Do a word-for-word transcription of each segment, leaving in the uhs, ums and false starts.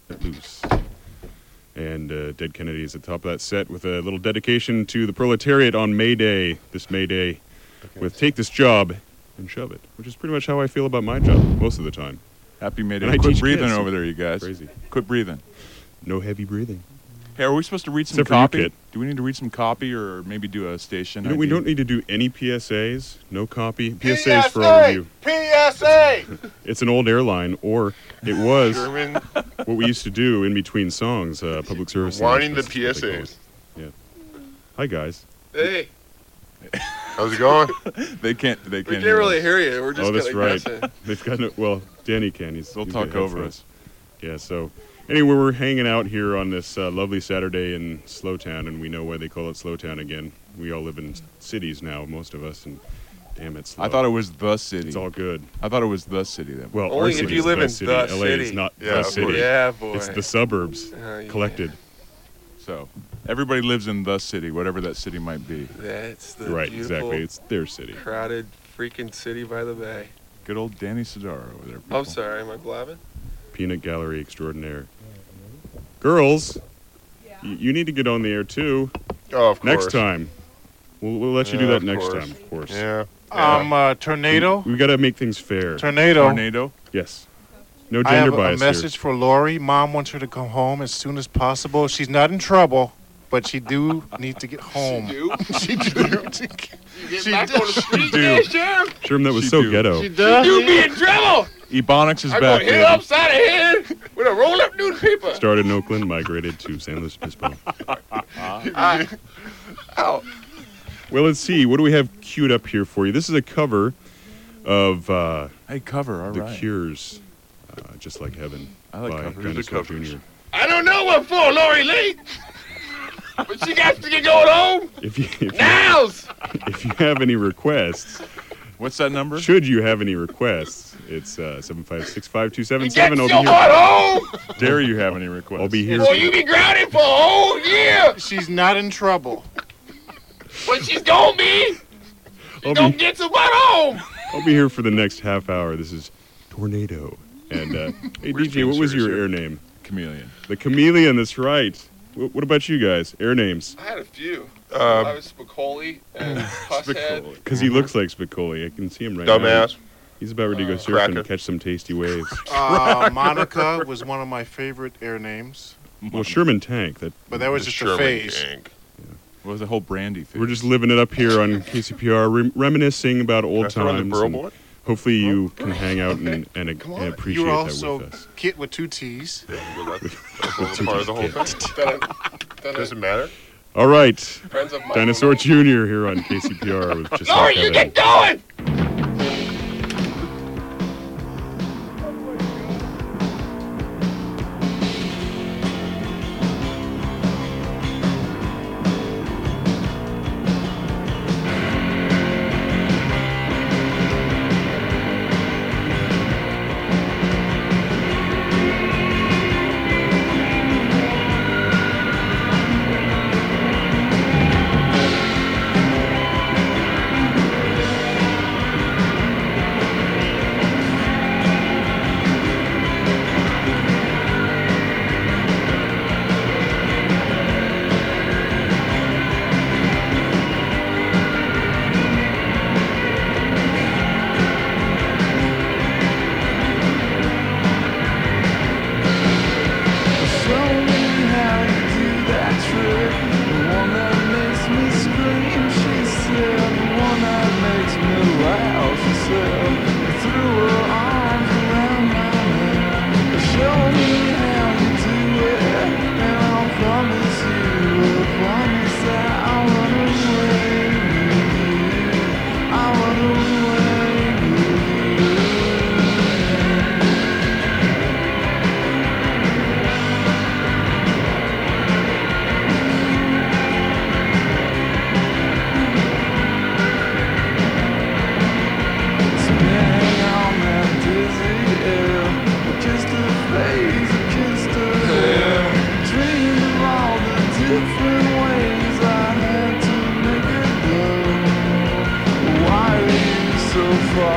Let Loose. And uh, Dead Kennedy is at the top of that set with a little dedication to the proletariat on May Day, this May Day, okay. With Take This Job and Shove It, which is pretty much how I feel about my job most of the time. Happy May Day. Quit breathing kids. Over there, you guys. Crazy. Quit breathing. No heavy breathing. Hey, are we supposed to read some Except copy? You, do we need to read some copy or maybe do a station? You know, we don't need to do any P S As. No copy. P S As P S A, for all of you. P S A! It's an old airline, or it was what we used to do in between songs, uh, public service. Winding the P S As. Yeah. Hi, guys. Hey. How's it going? they can't. They can't. We can't really hear you. We're just. Oh, that's right. Guessing. They've got no. Well, Danny can. He's. They'll he's talk over us. Yeah. So. Anyway, we're hanging out here on this uh, lovely Saturday in Slowtown, and we know why they call it Slowtown again. We all live in cities now, most of us, and damn it, slow. I thought it was the city. It's all good. I thought it was the city. Then. Well, Only our if city you is live the in city. the L A city. is not yeah, the city. Yeah, boy. It's the suburbs uh, yeah. collected. So everybody lives in the city, whatever that city might be. That's the Right, beautiful, exactly. It's their city. crowded freaking city by the bay. Good old Danny Sidara over there. People. I'm sorry, am I blabbing? Peanut Gallery extraordinaire. Girls, yeah. y- you need to get on the air too. Oh, of course. Next time. We'll, we'll let you yeah, do that next course. time, of course. Yeah. Um, uh, Tornado. We, we got to make things fair. Tornado. Tornado. Yes. No I have gender a bias message here. for Lori. Mom wants her to come home as soon as possible. She's not in trouble, but she do need to get home. She do? she do. You get She back do. on the street, do. there, Sheriff? Sherm, that was She so do. ghetto. She does. You be in trouble! Ebonics is I'm back. gonna hit baby. upside the head with a roll-up newspaper. Started in Oakland, migrated to San Luis Obispo. I, ow. Well, let's see. What do we have queued up here for you? This is a cover of uh, Hey, cover. All The right. Cure's uh, Just Like Heaven I like by covers. Who's the Dinosaur covers? Junior I don't know what for, Lori Lee. But she got to get going home. If you, if, you, Nows! if you have any requests, What's that number? should you have any requests, it's uh, seven five six, five two seven You get seven. I'll your be here. butt home. Dare you have any requests? I'll be here. Or you be grounded for a whole year. She's not in trouble. But she's gonna be. I'll Don't be, get your butt home. I'll be here for the next half hour. This is Tornado. And uh, hey, We're D J, what was being your serious air name? Chameleon. The Chameleon. That's right. What, what about you guys? Air names? I had a few. Uh, I was Spicoli and Pusshead. Because he looks like Spicoli. I can see him right now. Dumbass. He's about ready to go Uh, surfing Cracker. and catch some tasty waves. Uh, Monica was one of my favorite air names, Well, Sherman Tank. That but that was The just Sherman a phase. Gang. What was the whole brandy thing? we're just living it up here on K C P R, rem- reminiscing about old That's around the times. Burl and Boy? hopefully, you can hang out and, and, and on. appreciate You were that also with us. Kit with two T's. Well, that's that's all part of the whole thing. Dun- dun- Does it matter? All right, Friends of mine. Dinosaur Junior here on K C P R with just Lori, like you Heaven. get going.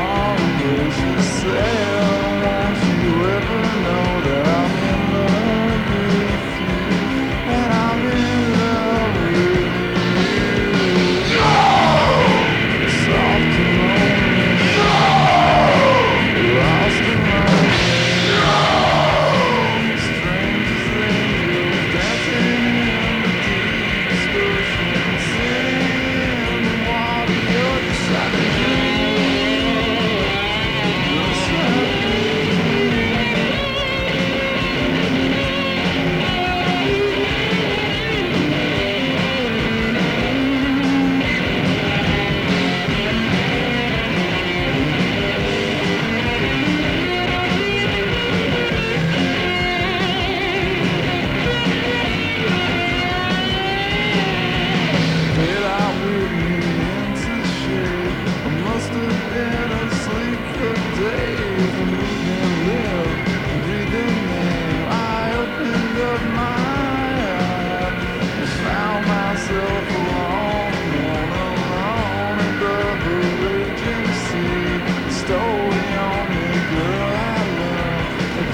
Won't you ever know that I'm in love?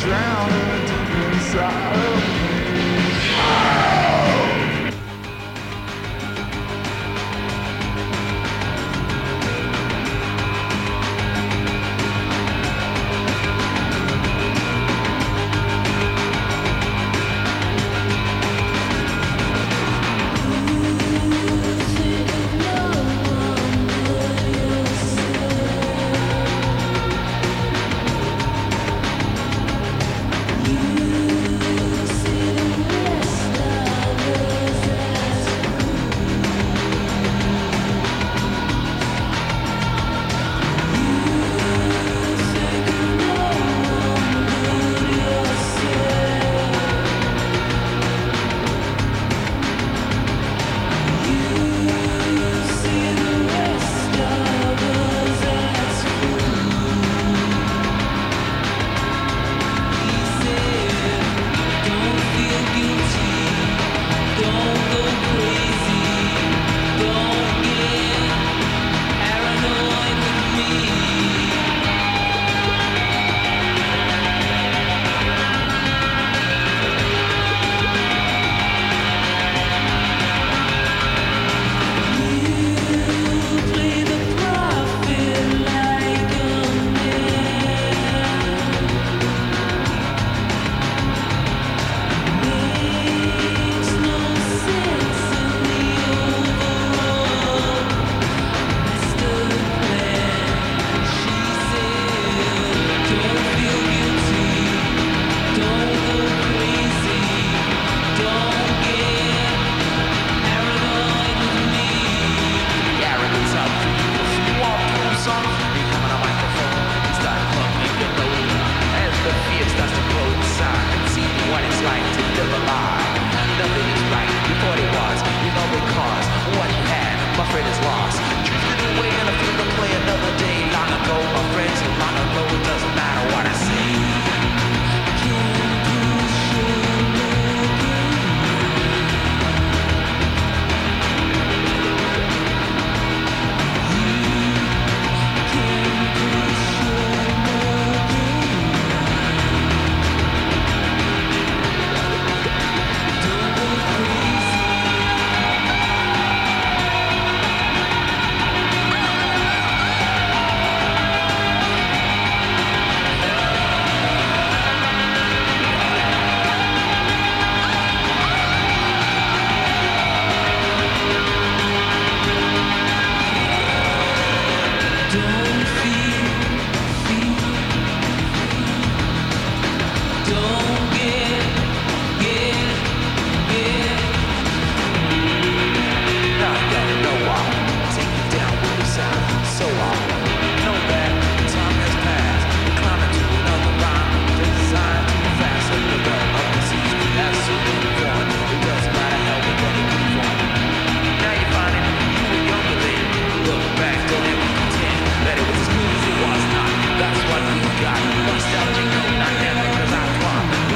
drowning deep inside of me. Nostalgic, no, not never, cause I promise.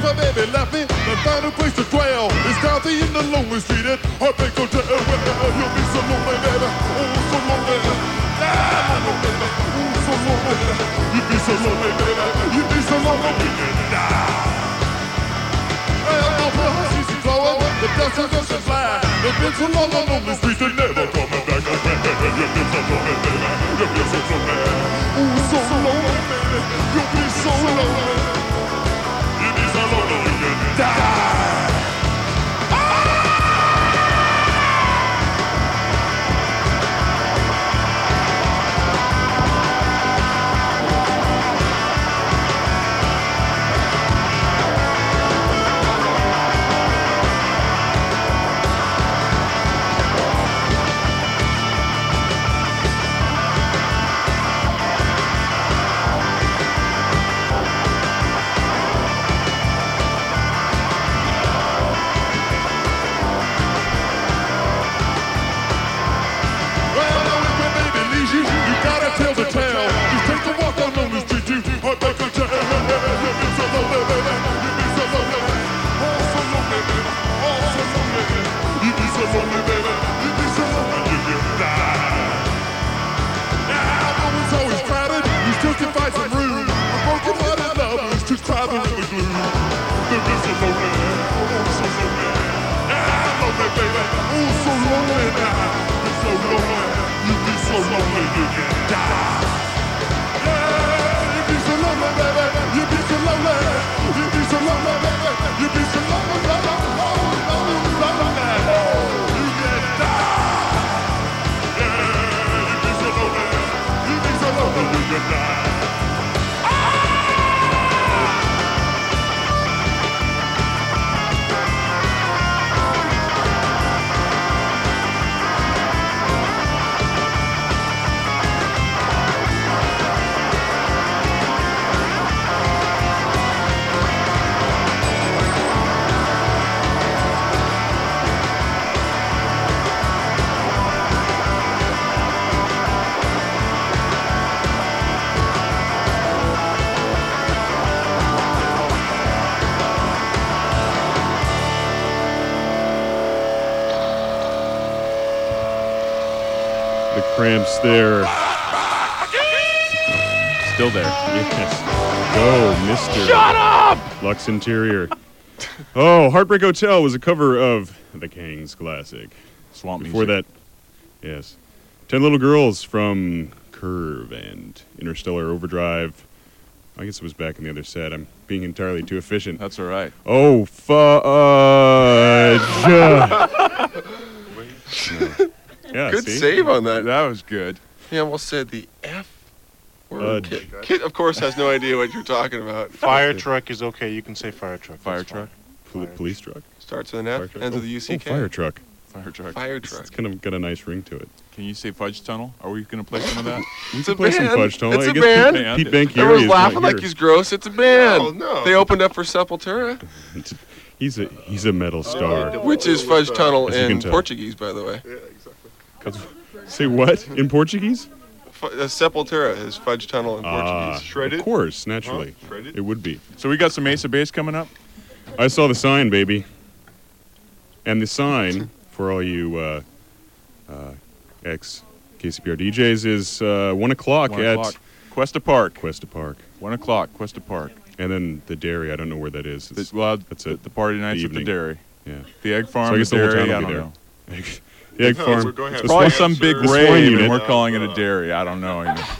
my baby left me, the final place to dwell is down there in the lonely street at Heartbreak Hotel. Well, you'll be so lonely, baby, oh, so lonely. Ah, lonely, baby, oh, so lonely. You'll be so lonely, baby, you'll be so lonely. Well, no promises is flowing, the dust is just a fly. They've been so long on lonely street, they're never coming back. You'll be so lonely, baby, you'll be so lonely. Oh, so lonely, baby, you'll be so lonely. You'll be so lonely when you die. Cramps there. Still there. Yes. Go, Mister Shut up! Lux Interior. Oh, Heartbreak Hotel was a cover of the King's classic. Swamp Before music. that, yes. Ten Little Girls from Curve and Interstellar Overdrive. I guess it was back in the other set. I'm being entirely too efficient. That's all right. Oh, fudge! No. Yeah, Good see? save on that. That was good. He almost said the F word. Uh, Kit, Kit, of course, has no idea what you're talking about. Fire truck is okay. You can say fire truck. Fire That's fine. truck. Pol- police truck? Starts with an Fire F, truck. ends Oh, with a U C K. oh, fire truck. Fire truck. Fire It's truck. kind of got a nice ring to it. Can you say Fudge Tunnel? Are we going to play some of that? We It's can a play some band. fudge tunnel. It's I a guess band. Pete, Pete Bankieri Everyone's is laughing not like here. he's gross. It's a band. Oh, no. They opened up for Sepultura, He's a he's a metal star. which is Fudge Tunnel As you can in tell. Portuguese, by the way. Say what in Portuguese? Fu- uh, Sepultura is Fudge Tunnel in Ah, Portuguese. of course, naturally, Huh? Shredded? it would be. So we got some Ace of Base coming up. I saw the sign, baby, and the sign for all you uh, uh, ex K C P R D Js is uh, one o'clock One at o'clock. Cuesta Park. Cuesta Park, One o'clock. Cuesta Park. and then the dairy. I don't know where that is. The, It's, well, that's the, it. the party nights at the evening. dairy. Yeah, The egg farm. so I guess the the whole dairy. town I will be don't there. know. The egg No, farm. we're going to have It's Probably Swine some big unit. Swine rave, unit. and we're calling it a dairy. I don't know. You know.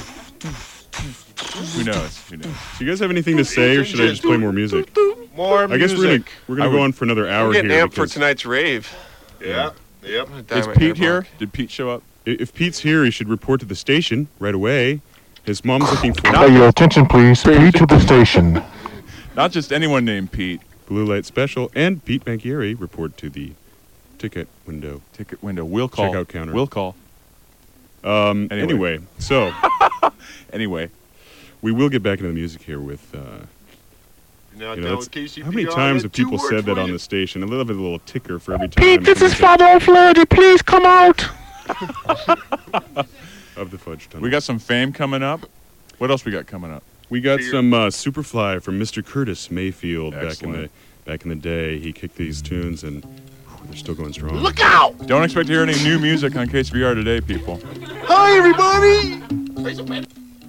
Who knows? Who knows? Do you guys have anything to say, or should I just play more music? More I guess we're gonna music. we're gonna I go would- on for another hour I'm getting here. amped for because tonight's rave. Yeah. Yep. Is Pete here? Did Pete show up? i- if Pete's here, he should report to the station right away. His mom's looking for Now your attention, please. Speed to the station. Not just anyone named Pete. Blue Light Special, and Pete Bankieri report to the ticket window. Ticket window. We'll call. Checkout counter. We'll call. Um, Anyway. anyway, so Anyway, we will get back into the music here with. Uh, Now you know, down that's- K C P R, how many times have people two said words that for on you. the station? I love a little ticker for every time. Pete, this is somebody Father O'Flaherty. Please come out. says of the fudge tunnel. we got some fame coming up. What else we got coming up? We got some uh, Superfly from Mister Curtis Mayfield back in the Excellent. back in the day. He kicked these tunes, and whew, they're still going strong. Look out! Don't expect to hear any new music on K S V R today, people. Hi, everybody!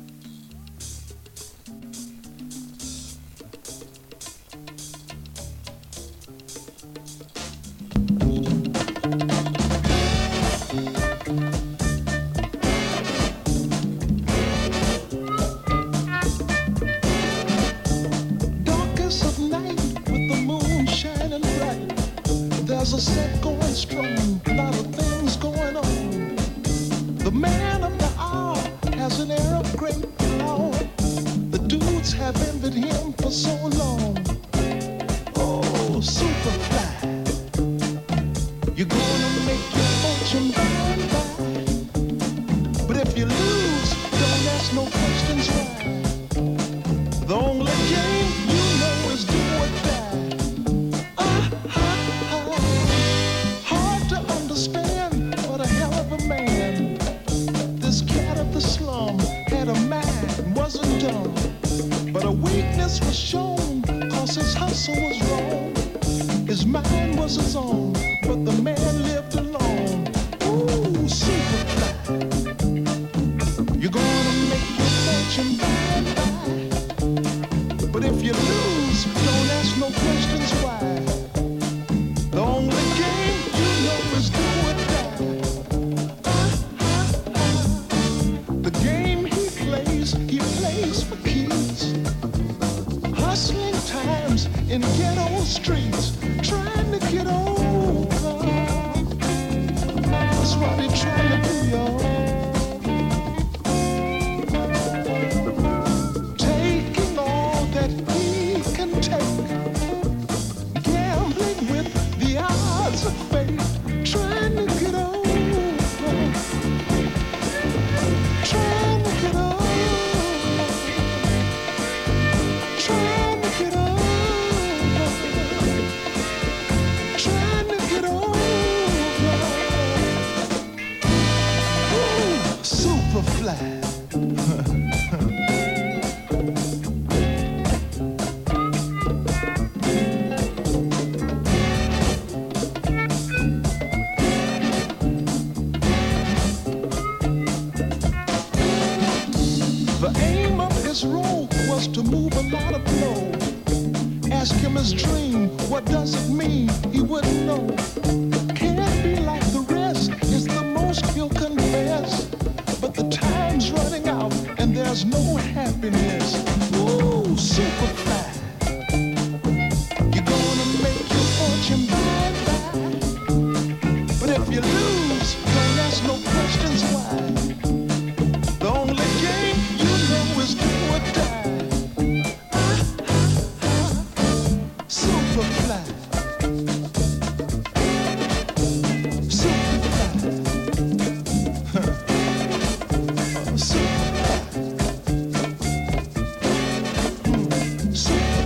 Darkest of night with the moon shining bright. There's a set going strong, a lot of things going on. The man of the hour has an air of great power. The dudes have envied him for so long. Oh, Superfly, you're gonna make your fortune by and by. But if you lose, don't ask no questions why. The only game you know is do or die. Ah, ah, ah. Hard to understand, what a hell of a man. This cat of the slum had a mind, wasn't dumb. But a weakness was shown, cause his hustle was wrong. His mind was his own, but the man lived alone. Ooh, Superfly, you're gonna make your fortune by and by. But if you lose, don't ask no questions why. The only game you know is do or die. Ah, ah, ah. The game he plays, he plays for keys. Hustling times in ghetto streets, trying to get over. That's what he trying to do, y'all. Taking all that he can take, gambling with the odds of fate, trying to get over, trying to get over, trying to get over, trying to get over. Ooh, Superfly. The aim of his role was to move a lot of blow. Ask him his dream, what does it mean? He wouldn't know. Can't be like the rest, is the most he'll confess. But the time's running out and there's no happiness. Ooh, Superfly, you're gonna make your fortune by and by. But if you lose, don't ask no questions why. The only game you know is do or die. Ah, ah, ah. Superfly. Superfly. Superfly. Hmm. Superfly.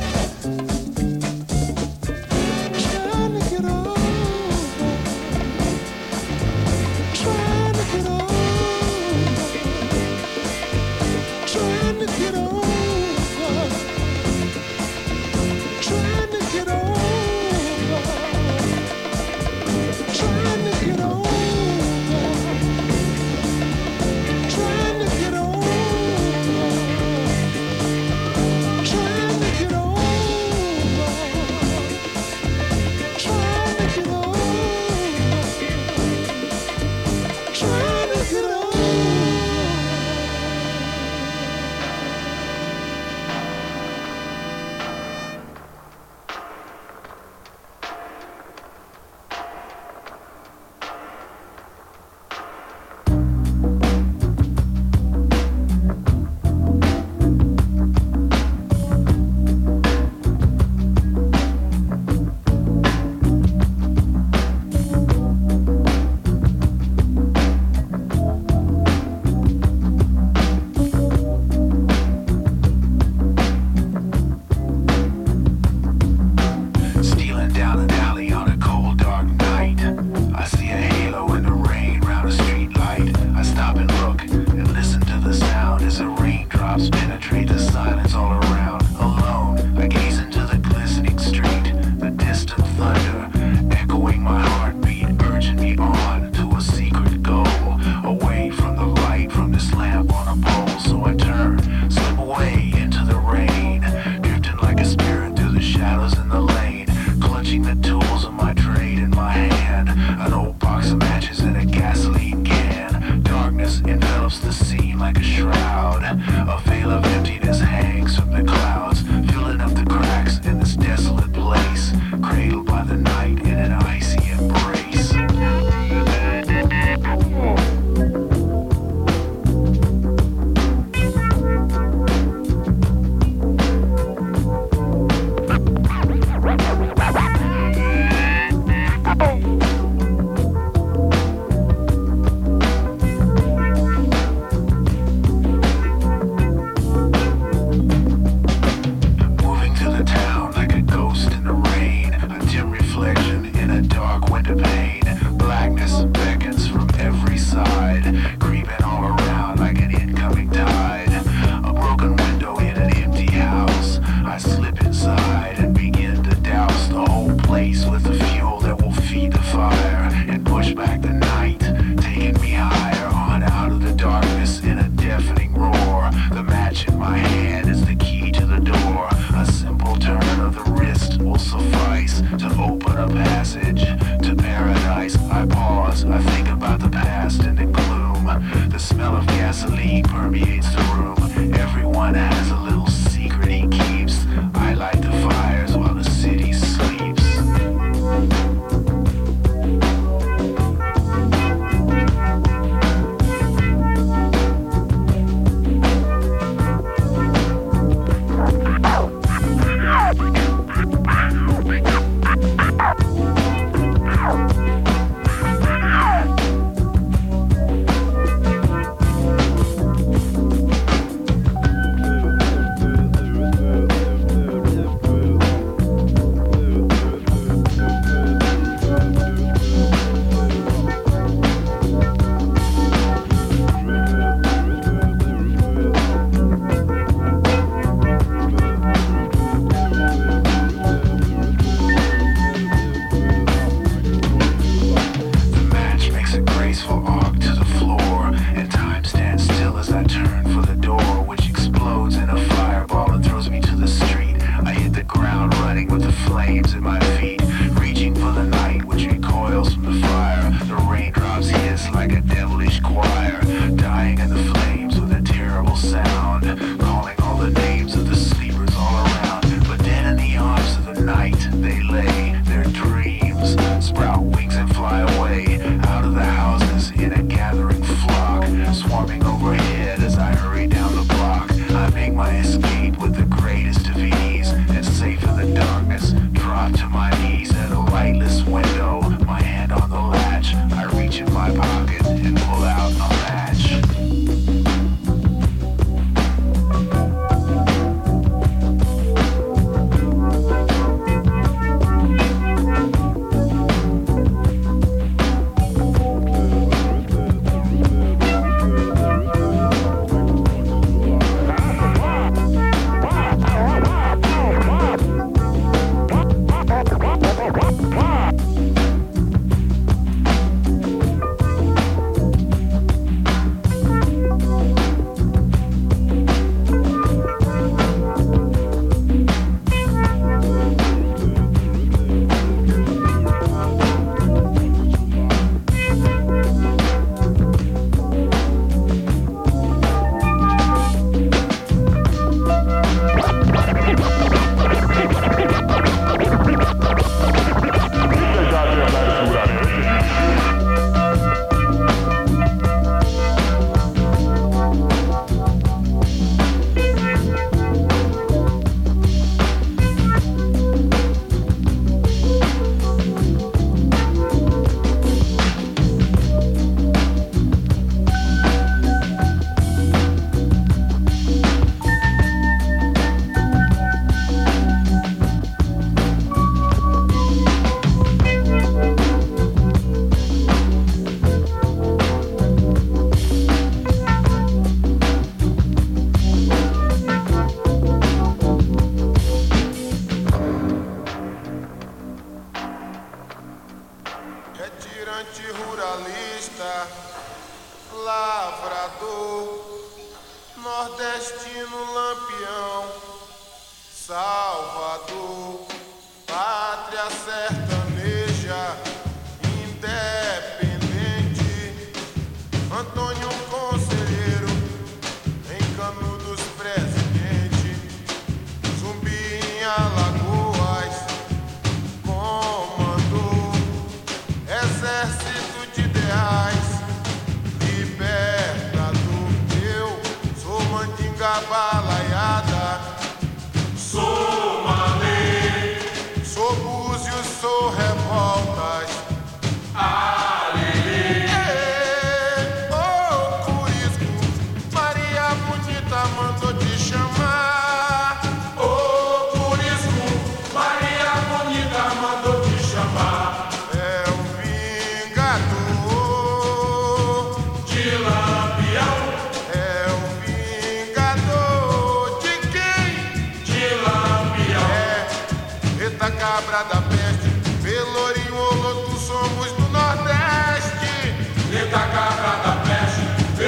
device to open a passage to paradise. I pause, I think about the past and the gloom. The smell of gasoline permeates the room. Everyone has a little secret he keeps. I light the fires while the city sleeps.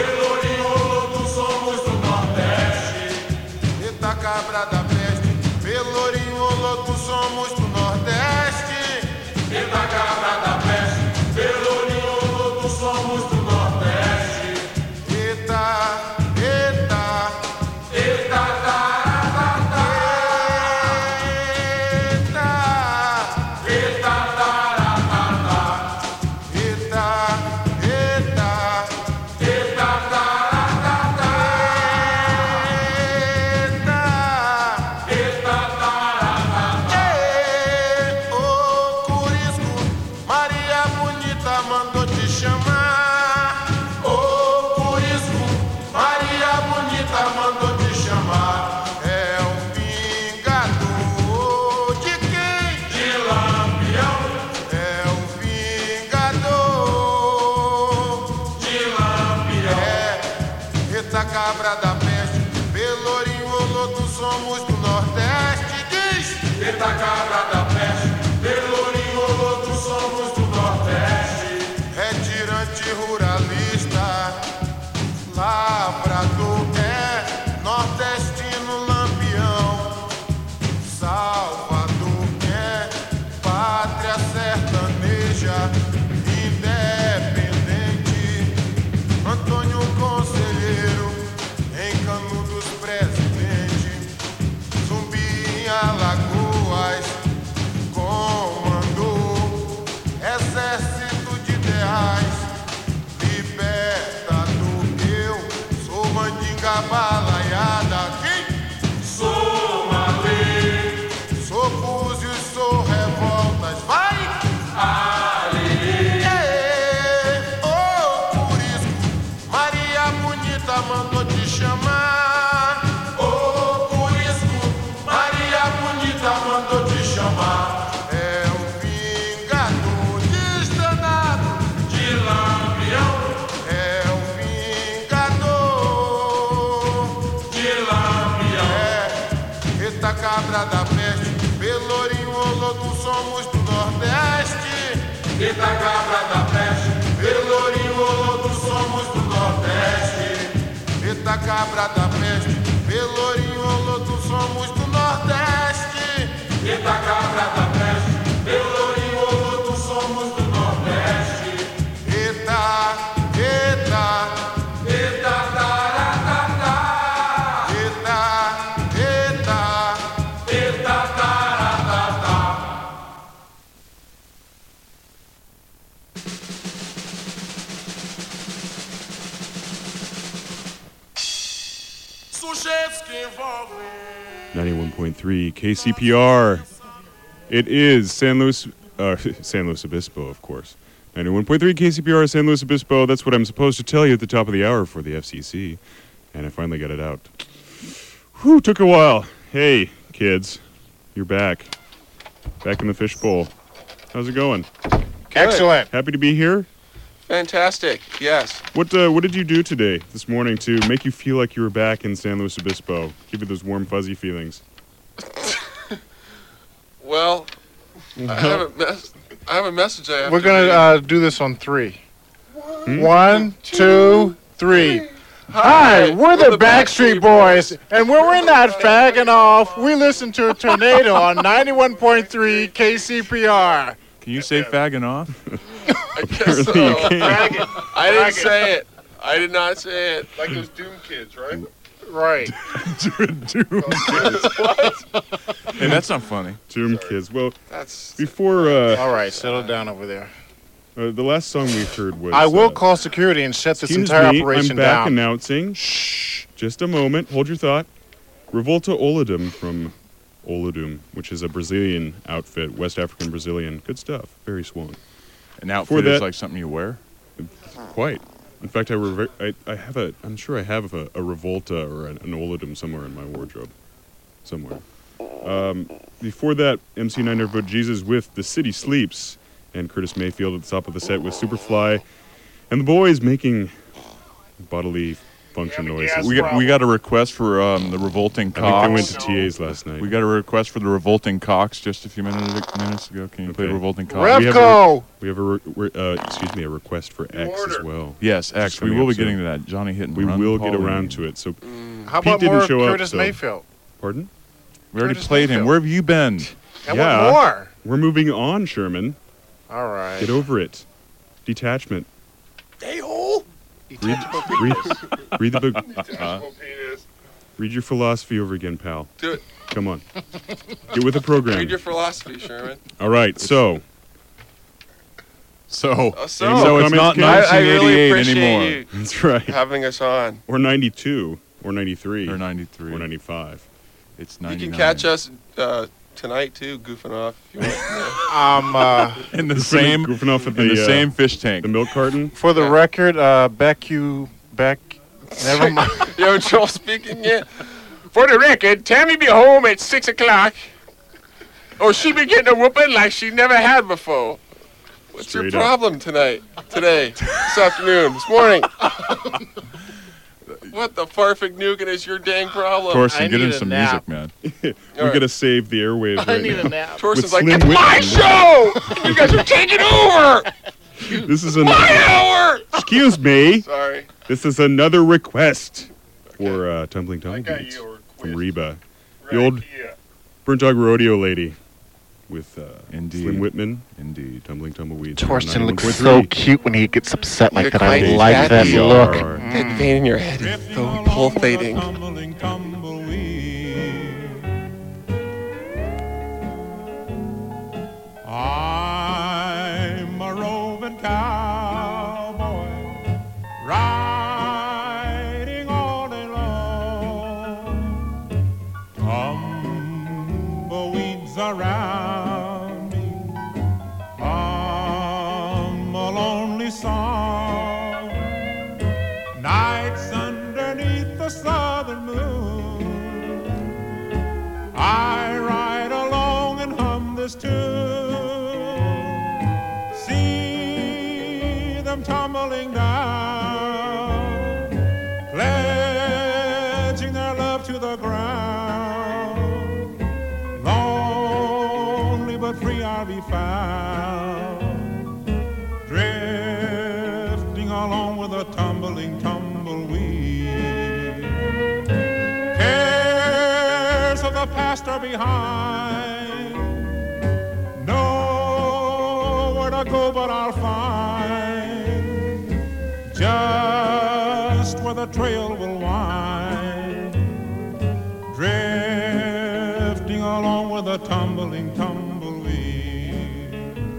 Cabra da peste, Pelourinho, Loto, somos do Nordeste. Eita cabra da peste, Pelourinho, Loto, somos do Nordeste. Eita, eita, Eita taratata, eita, eita taratata, eita, eita, eita taratata, eita. eita taratata. Ô Curisco, Maria Bonita mandou te chamar. Ô Curisco, Maria Bonita mandou te chamar. É o vingador de quem? De Lampião, É o vingador. de Lampião, É, eita cabra da peste, Pelourinho, Loto, somos do Nordeste. Diz! eita cabra da peste, Pelourinho, Loto, somos do Nordeste. Retirante ruralista, lavrador é nordestino lampião. Salvador é pátria sertaneja, independente. Antônio Conselheiro, em Canudos presidente. Zumbi em Alagoas, comandou exército de ideais, libertador. Eu sou mandinga balaiada. Quem? Sou Malê, Sou Búzios, sou revoltas. Vai! Alê, Ê, ô Curisco, Maria Bonita mandou te chamar. ô Curisco, Maria Bonita mandou te chamar. É o vingador desdanado. De Lampião, É o vingador. de Lampião, É, eita cabra da peste, Pelourinho, Loto, somos do Nordeste. eita cabra da peste, Pelourinho, Loto, somos do Nordeste. Eita cabra da peste, Pelourinho, Loto, somos do Nordeste. Eita cabra da peste, Pelourinho, Loto, somos do Nordeste. Eita, eita, Eita taratata, eita, eita. eita taratata. Sujeitos que envolvem. ninety-one point three K C P R. It is San Luis, uh, San Luis Obispo, of course. ninety-one point three K C P R, San Luis Obispo. That's what I'm supposed to tell you at the top of the hour for the F C C. And I finally got it out. Whew, took a while. Hey, kids. You're back. Back in the fishbowl. How's it going? Excellent. Happy to be here? Fantastic. Yes. What uh, what did you do today, this morning, to make you feel like you were back in San Luis Obispo? Give you those warm, fuzzy feelings. Well, I have a mess. I have a message I have We're to gonna read. uh, do this on three. One, two, three. Hi, we're the Backstreet Boys, and when we're not fagging off, we listen to a tornado on ninety-one point three K C P R. Can you say fagging off? I guess so. Apparently you can't. I didn't say it. I did not say it. Like those Doom kids, right? Right. Doom, Hey, that's not funny. Doom kids. Well, That's before uh, All right, settle down over there. uh, the last song we heard was. I will uh, call security and shut this Excuse entire me, operation I'm back down. announcing. Shh. Just a moment. Hold your thought. Revolta Olodum from Olodum, which is a Brazilian outfit, West African Brazilian. Good stuff. Very swung. An outfit that- is like something you wear? Quite. In fact, I, rever- I, I have a. I'm sure I have a, a Revolta or an, an Olodum somewhere in my wardrobe, somewhere. Um, before that, M C nine Never Vote Jesus with The City Sleeps, and Curtis Mayfield at the top of the set with Superfly, and the boys making bodily function noises. We got we got a request for um, the revolting I think they went cocks. to T A's last night. We got a request for the revolting cocks just a few minutes minutes ago. Can you play Okay. revolting cocks? We have Revco! We have a re- re- uh, excuse me a request for X as order. well. Yes, X. We coming will up be soon. getting to that. Johnny hit and We run. will get Pauline. around to it. So How Pete about didn't more show up, Curtis so- Mayfield? pardon? We already does played Mayfield? him. Where have you been? I Yeah. want more. We're moving on, Sherman. All right. Get over it. Detachment. A-hole. Read, read, read the book. Detachable penis. Read your philosophy over again, pal. Do it. Come on. Get with the program. Read your philosophy, Sherman. All right, so So, Oh, so- so Comments, it's not Ken? I, I really nineteen eighty-eight appreciate anymore. you that's right. having us on. Or ninety-two, or ninety-three, Or ninety-three. or ninety-five. It's You ninety-nine. can catch us uh, tonight too, goofing off. If you want. Um, uh, in the same goofing off at in the, the uh, same fish tank. the milk carton. for the Yeah. record, uh, Beck, you, Beck, never mind. You haven't Joel speaking yet? For the record, Tammy be home at six o'clock. Oh, she be getting a whooping like she never had before. What's Straight your up. problem tonight? Today? This afternoon? This morning? What the farfig nukin is your dang problem? I Torsten, get need in a some nap. music, man. We right. gotta save the airwaves I right need now. a nap. Torsten's With like, Slim it's my Whitman. show! You guys are taking over! This is an My hour! excuse me. Sorry. This is another request for uh, Tumbling I got Tumbleweeds you a from request. Reba, the Right old here. Burnt Dog Rodeo lady, with uh, Indeed. Slim Whitman, Indeed. Tumbling Tumbleweeds. Torsten looks ninety-one so point three. cute when he gets upset like You're that. I quite like that happy. look. That vein in your head is so pulsating. Tumbling, tumbleweed. I'm a roving cowboy, riding all day long. Tumbleweeds around me, I'm a lonely song. Nights underneath the southern moon, I ride along and hum this tune. See them tumbling down, pledging their love to the ground. Lonely but free I'll be found, drifting along with a tumbling tumbleweed. Cares of the past are behind, nowhere to go but I'll find just where the trail will wind, drifting along with a tumbling tumbleweed.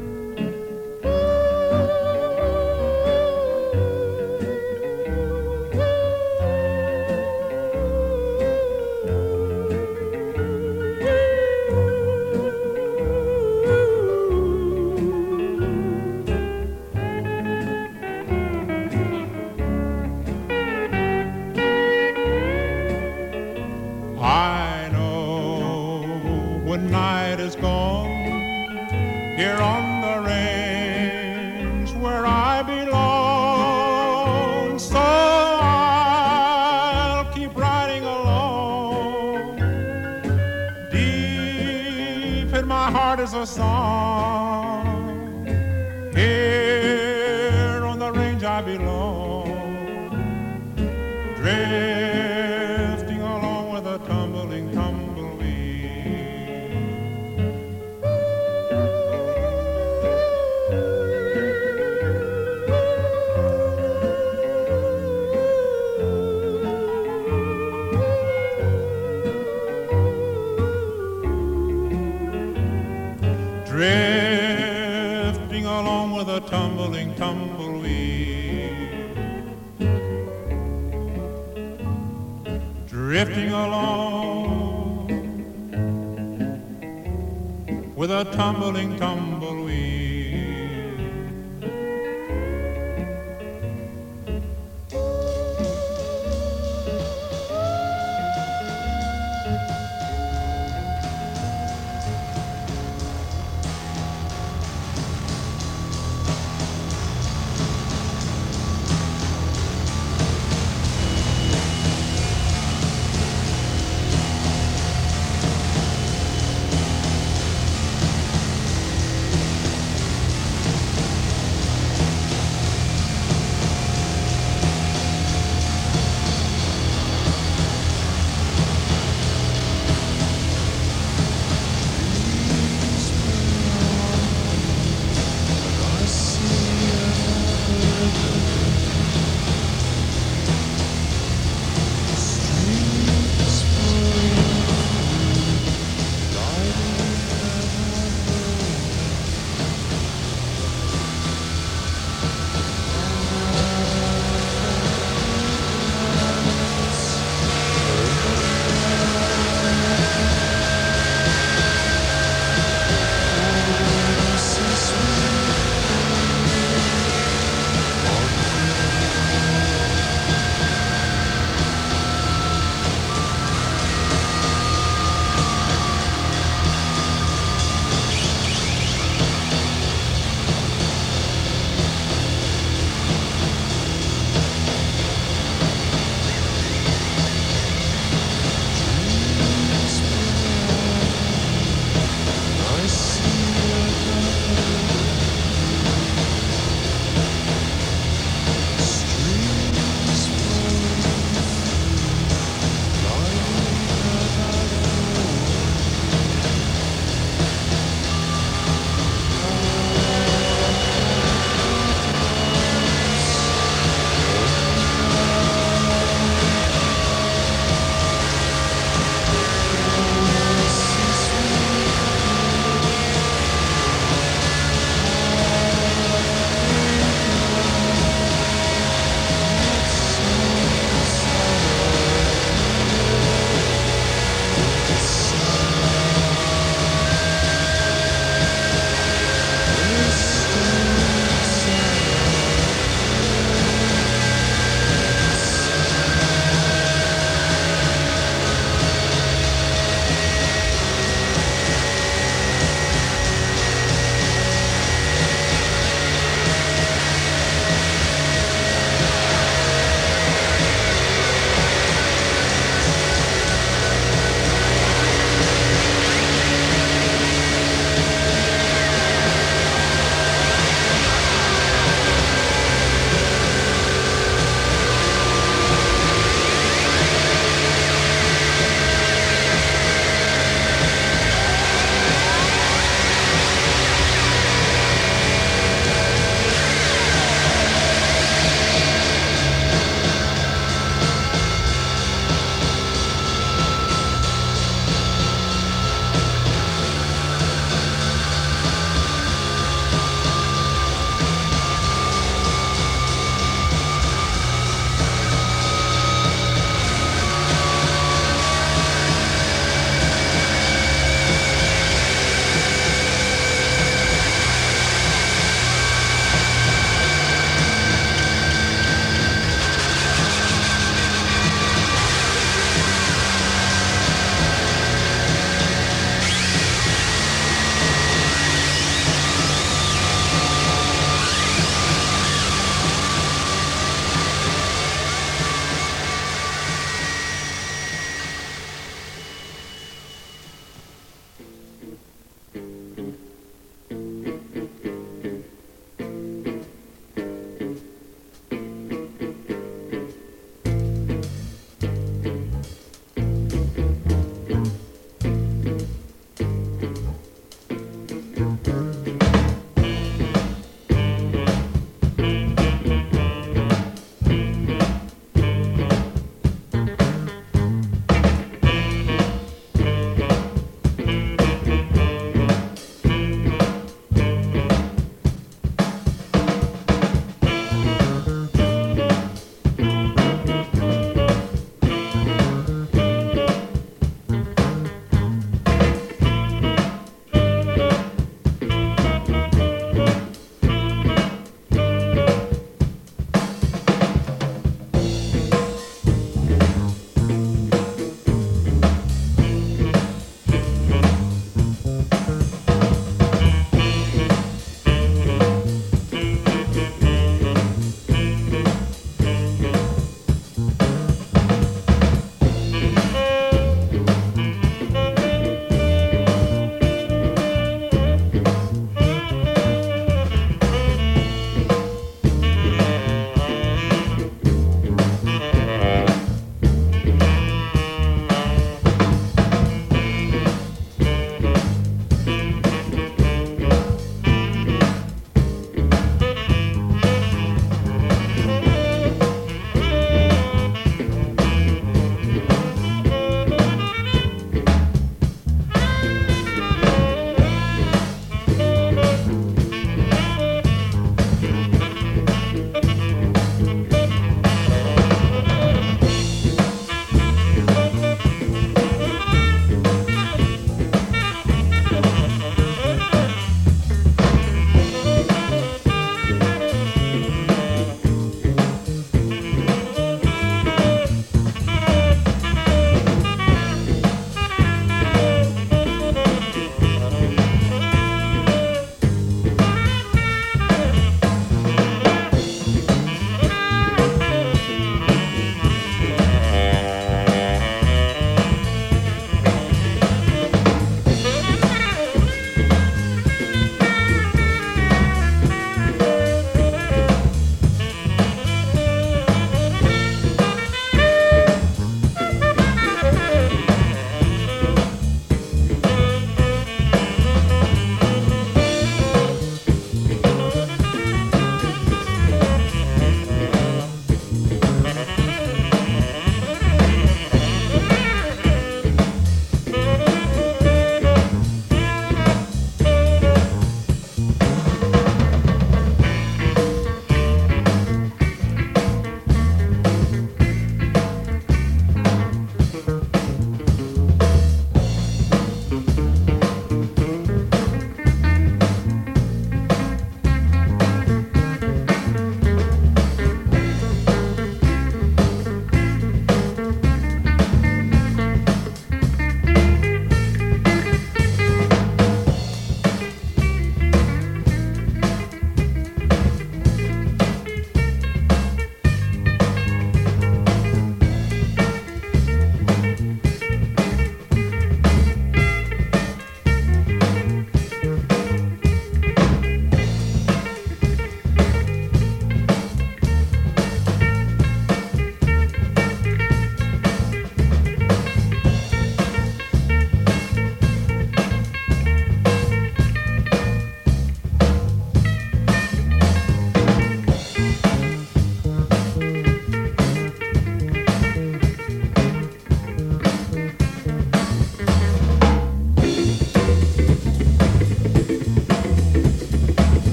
I know when night is gone, here on the range where I belong, so I'll keep riding along. Deep in my heart is a song, here on the range I belong, drifting along with a tumbling tumbleweed. Drifting along with a tumbling tumbleweed. Drifting along with a tumbling tumbleweed.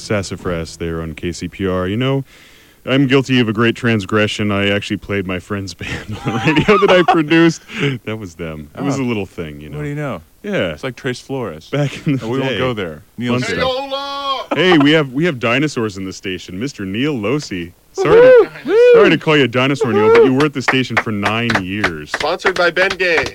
Sassafras there on K C P R. You know, I'm guilty of a great transgression. I actually played my friend's band on the radio that I produced. That was them. It was a little thing, you know. What do you know? Yeah. It's like Trace Flores. Back in the Oh, we day. won't go there. Neil Months said. ago. Hey, we have we have dinosaurs in the station. Mister Neil Losi. Sorry to, sorry to call you a dinosaur, Neil, but you were at the station for nine years. Sponsored by Ben Gay.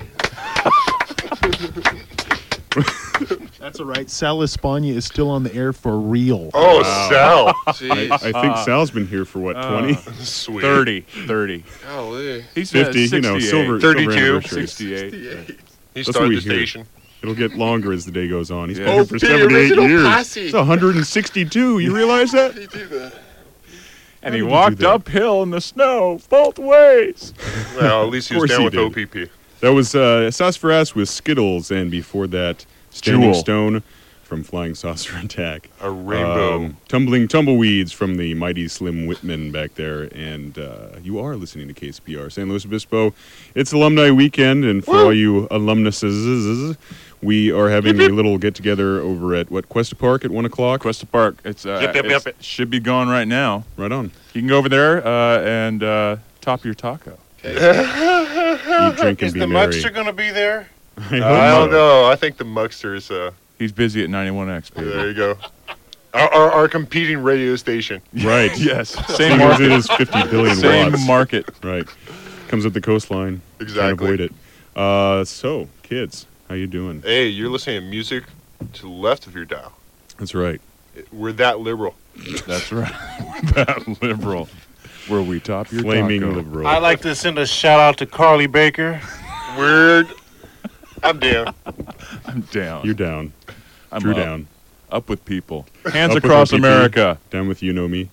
That's all right. Sal Espana is still on the air for real. Oh, Wow. Sal. I, Jeez. I think Sal's been here for what, twenty? Sweet. thirty. thirty. Golly. He's fifty, you know, silver, silver thirty-two. anniversary. sixty-eight. He That's what started we the hear. station. It'll get longer as the day goes on. He's Yeah. been Oh, here for be the seventy-eight original years. posse. It's one hundred sixty-two. You realize that? He did that. And How he did you walked do that? uphill in the snow both ways. Well, at least he Of was course down he with did. O P P. That was uh, Sassafras with Skittles, and before that, Standing Jewel. Stone from Flying Saucer Attack. A rainbow. Um, tumbling Tumbleweeds from the mighty Slim Whitman back there. And uh, you are listening to K C P R, San Luis Obispo. It's Alumni Weekend, and for all you alumnuses, we are having a little get-together over at, what, Cuesta Park at one o'clock? Cuesta Park. It's, uh, Yep, yep, it's- yep. should be going right now. Right on. You can go over there uh, and uh, top your taco. Eat, drink, and Is be the merry. Muckster going to be there? I hope I don't so. know. I think the Muckster's, uh, He's busy at ninety-one X, baby. there you go. Our, our, our competing radio station. Right. Yes. Same Same as market. it is fifty billion Same watts. market. Right. Comes up the coastline. Can't Exactly. avoid it. Uh, so, kids, how you doing? Hey, you're listening to music to the left of your dial. That's right. We're that liberal. That's right. That liberal. Where we top your Flaming taco. liberal. I'd like to send a shout out to Carly Baker. Weird. I'm down. I'm down. You're down. I'm Drew up. down. Up with people. Hands Up with across O P P. America. Down with you know me.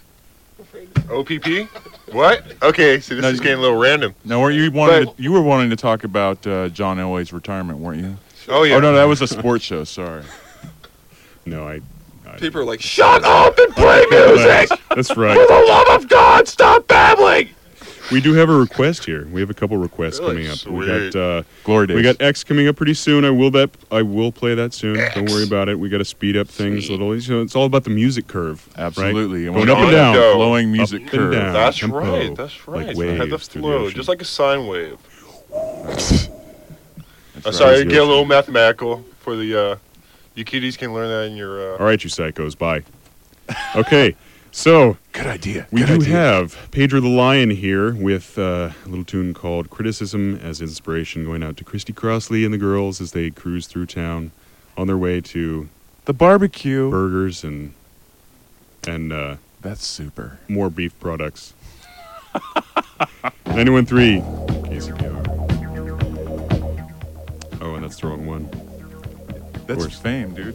O P P? What? Okay, see, this No, is you- getting a little random. Now, weren't you wanting But- to, you were wanting to talk about uh, John Elway's retirement, weren't you? Oh, yeah. Oh no, that was a sports show. Sorry. No, I. I People are like, shut up and play music! That's right. For the love of God, stop babbling! We do have a request here. We have a couple requests Really? coming up. We Sweet. got uh, Glory days. we got X coming up pretty soon. I will that I will play that soon. Don't worry about it. We got to speed up things a little. You know, it's all about the music curve. Absolutely. Right? And Going we're up and on down. go. Flowing music Up and curve. down. That's tempo, right, that's right. like I had the waves through the flow, ocean. just like a sine wave. That's I'm right. sorry, the get a little ocean. mathematical for the, uh, you kiddies can learn that in your, uh, All right, you psychos. Bye. Okay, so Good idea. we Good do idea. have Pedro the Lion here with uh, a little tune called Criticism as inspiration, going out to Christy Crossley and the girls as they cruise through town on their way to the barbecue. burgers and and uh, That's super. more beef products. ninety-one point three K C P R. Oh, and that's the wrong one. That's course. fame, dude.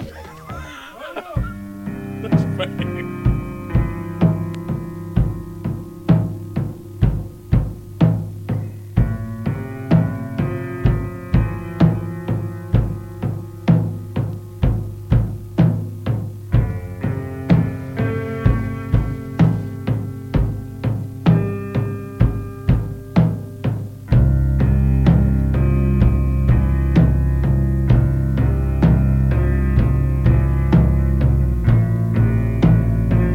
Thank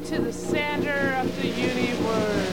to the center of the universe.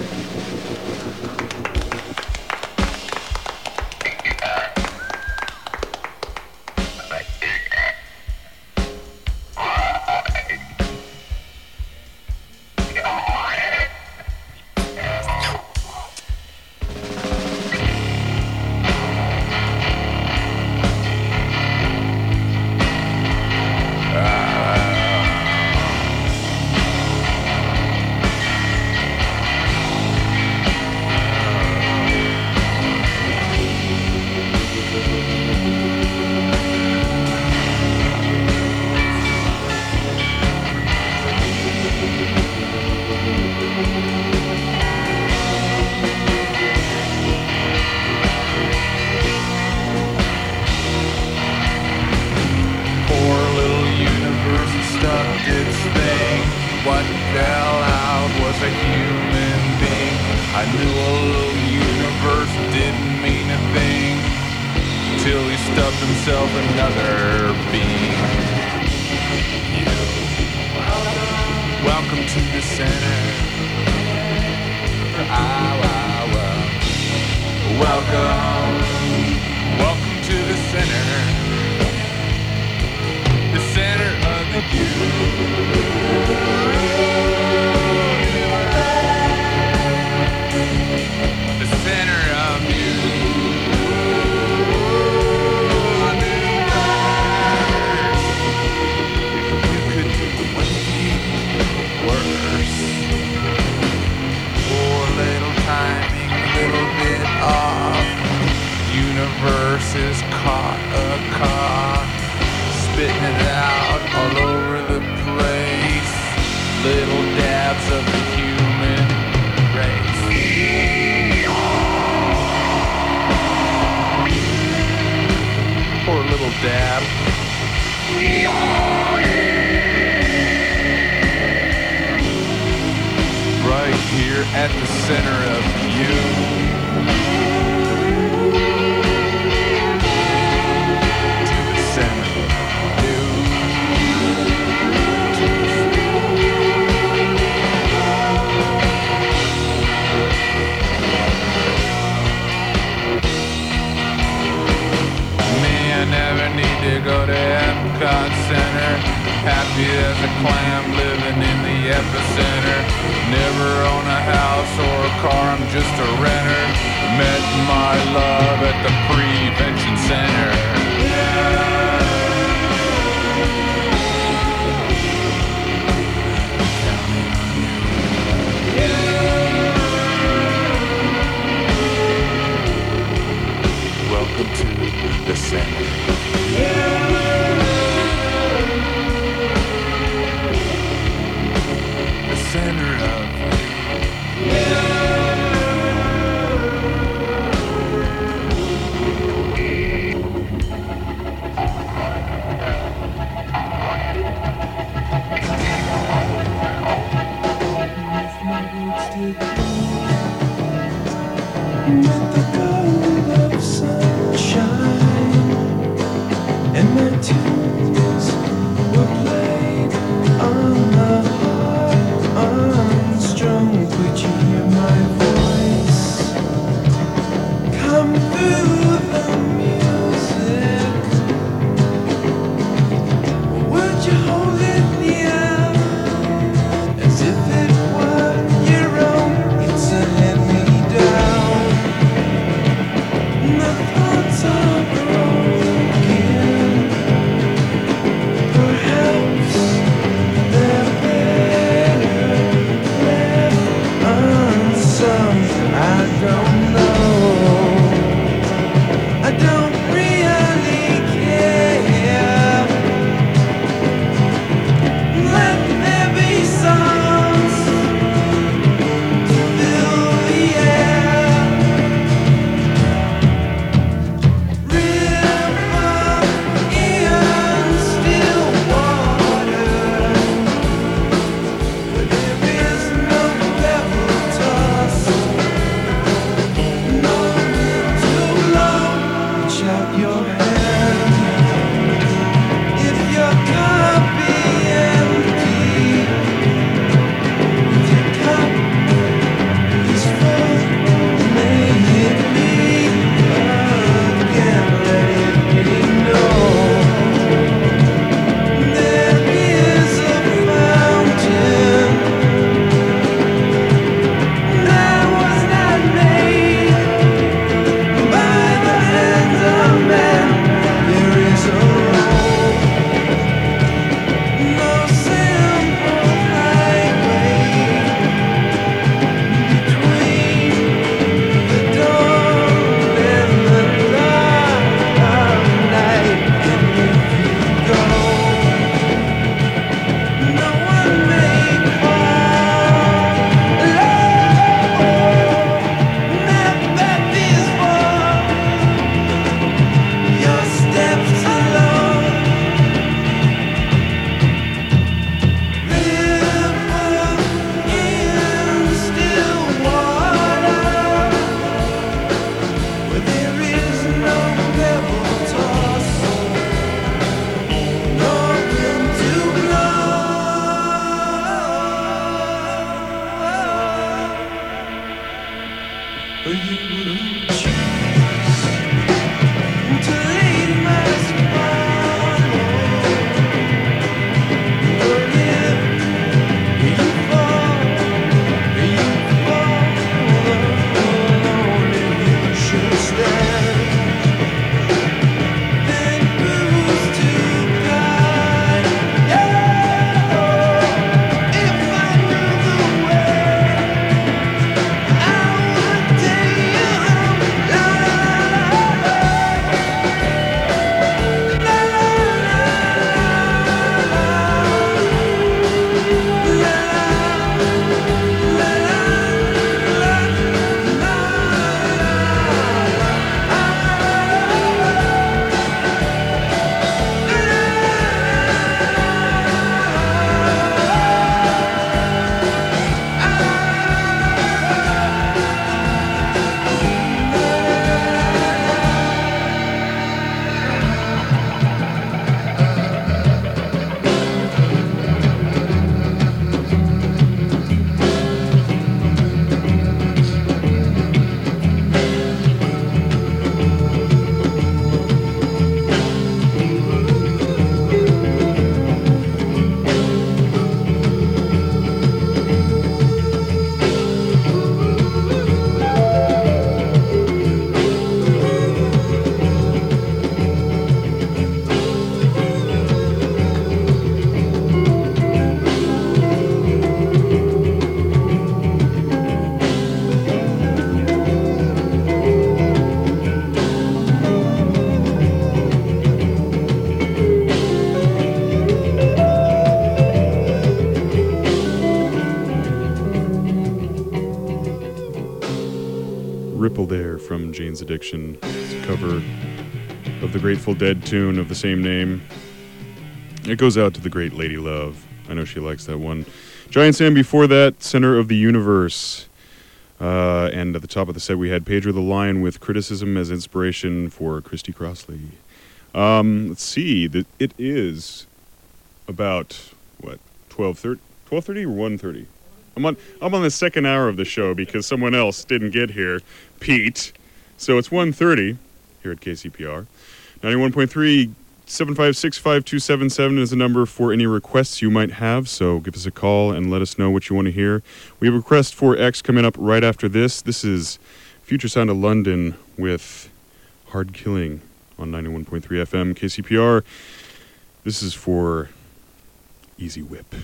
Addiction. It's a cover of the Grateful Dead tune of the same name. It goes out to the great Lady Love. I know she likes that one. Giant Sam before that, Center of the Universe. Uh, and at the top of the set, we had Pedro the Lion with Criticism as inspiration for Christy Crossley. Um, let's see. The, it is about, what, twelve thirty? twelve thirty or one thirty? I'm on, I'm on the second hour of the show because someone else didn't get here, Pete. So it's one thirty here at K C P R. ninety-one point three, seven five six, five two seven seven is the number for any requests you might have, so give us a call and let us know what you want to hear. We have a request for X coming up right after this. This is Future Sound of London with Hard Killing on ninety-one point three F M K C P R. This is for Easy Whip.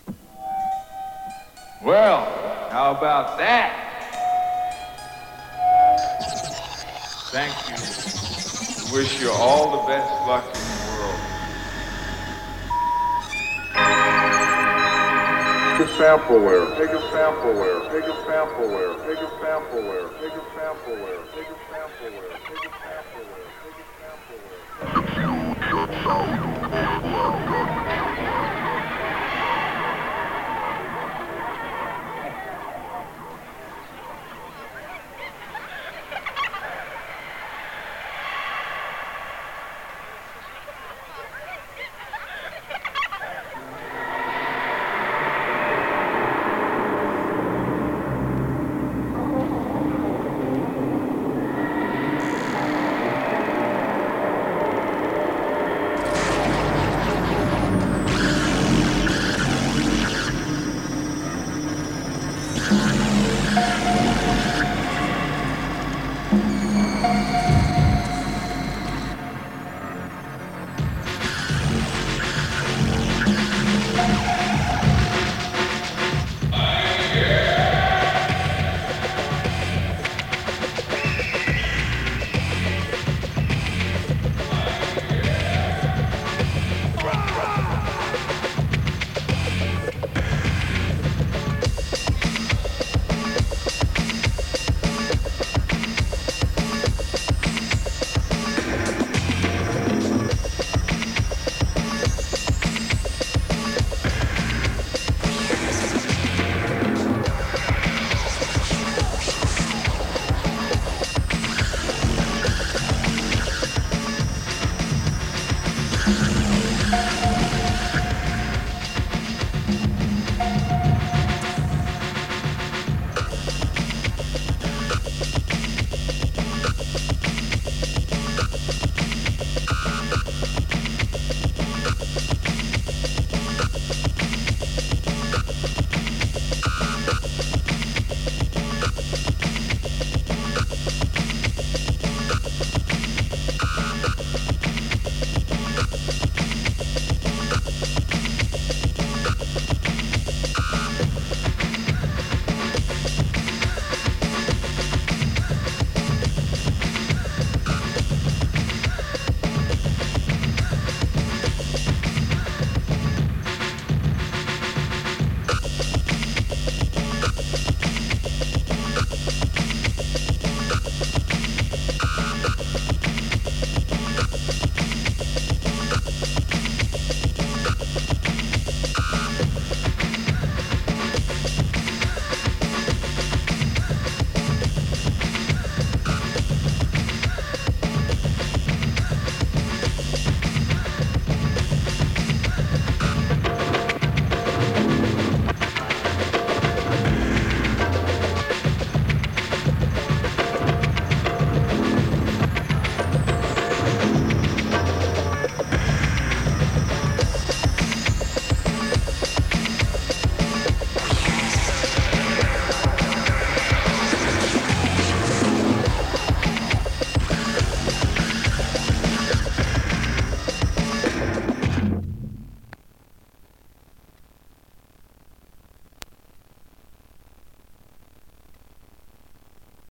Well, how about that? Thank you. Wish you all the best luck in the world. Take a sampleware, take a sampleware, take a sampleware, take a sampleware, take a sampleware, take a sampleware, take a sampleware, take a sampleware.